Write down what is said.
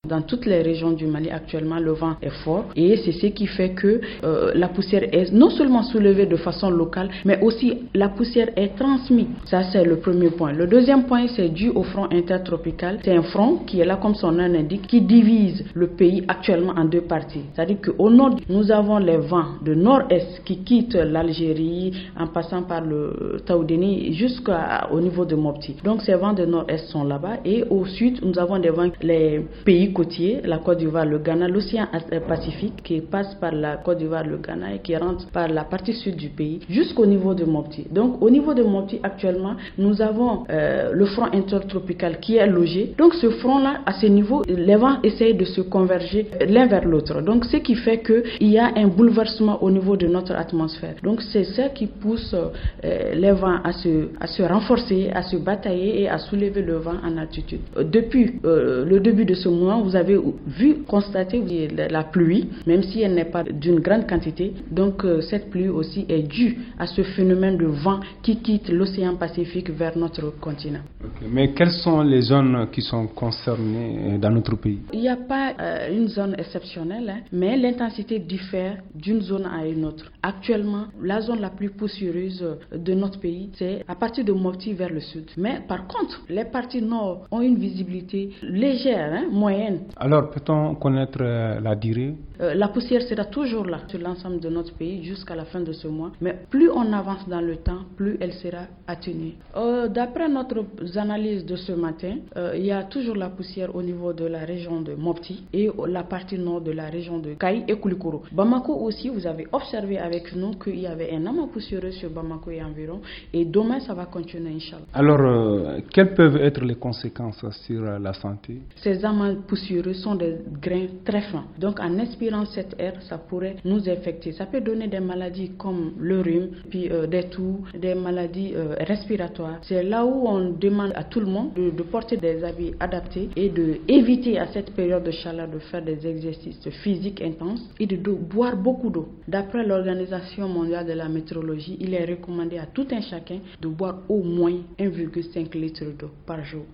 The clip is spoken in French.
dans toutes les régions du Mali actuellement, le vent est fort et c'est ce qui fait que la poussière est non seulement soulevée de façon locale, mais aussi la poussière est transmise. Ça, c'est le premier point. Le deuxième point, c'est dû au front intertropical. C'est un front qui est là, comme son nom l'indique, qui divise le pays actuellement en deux parties. C'est-à-dire qu'au nord, nous avons les vents de nord-est qui quittent l'Algérie en passant par le Taoudéni jusqu'au niveau de Mopti. Donc, ces vents de nord-est sont là-bas. Et au sud, nous avons des vents, les pays côtiers, la Côte d'Ivoire, le Ghana, l'océan Pacifique qui passe par la Côte d'Ivoire, le Ghana et qui rentre par la partie sud du pays jusqu'au niveau de Mopti. Donc, au niveau de Mopti, actuellement, nous avons le front intertropical qui est logé. Donc, ce front-là, à ce niveau, les vents essayent de se converger l'un vers l'autre. Donc, ce qui fait qu'il y a un bouleversement au niveau de notre atmosphère. Donc, c'est ça qui pousse les vents à se renforcer, à se batailler et à soulever le vent en altitude. Depuis le début de ce mois, vous avez constaté la pluie, même si elle n'est pas d'une grande quantité. Donc, cette pluie aussi est due à ce phénomène de vent qui quitte l'océan Pacifique vers notre continent. Okay. Mais quelles sont les zones qui sont concernées dans notre pays? Il n'y a pas une zone exceptionnelle, mais l'intensité diffère d'une zone à une autre. Actuellement, la zone la plus poussiéreuse de notre pays, c'est à partir de Mopti vers le sud. Mais par contre, les parties nord ont une visibilité légère, moyenne. Alors, peut-on connaître la durée? La poussière sera toujours là sur l'ensemble de notre pays jusqu'à la fin de ce mois. Mais plus on avance dans le temps, plus elle sera atténuée. D'après notre analyse de ce matin, il y a toujours la poussière au niveau de la région de Mopti et la partie nord de la région de Kaï et Koulikoro. Bamako aussi, vous avez observé avec nous qu'il y avait un amas poussiéreux sur Bamako et environ. Et demain, ça va continuer, Inch'Allah. Alors, quelles peuvent être les conséquences sur la santé? Ces amas poussiéreux sont des grains très fins. Donc, en inspirant cette air, ça pourrait nous infecter. Ça peut donner des maladies comme le rhume, puis des toux, des maladies respiratoires. C'est là où on demande à tout le monde de porter des habits adaptés et d'éviter à cette période de chaleur de faire des exercices physiques intenses et de boire beaucoup d'eau. D'après l'Organisation mondiale de la météorologie, il est recommandé à tout un chacun de boire au moins 1,5 litre d'eau par jour.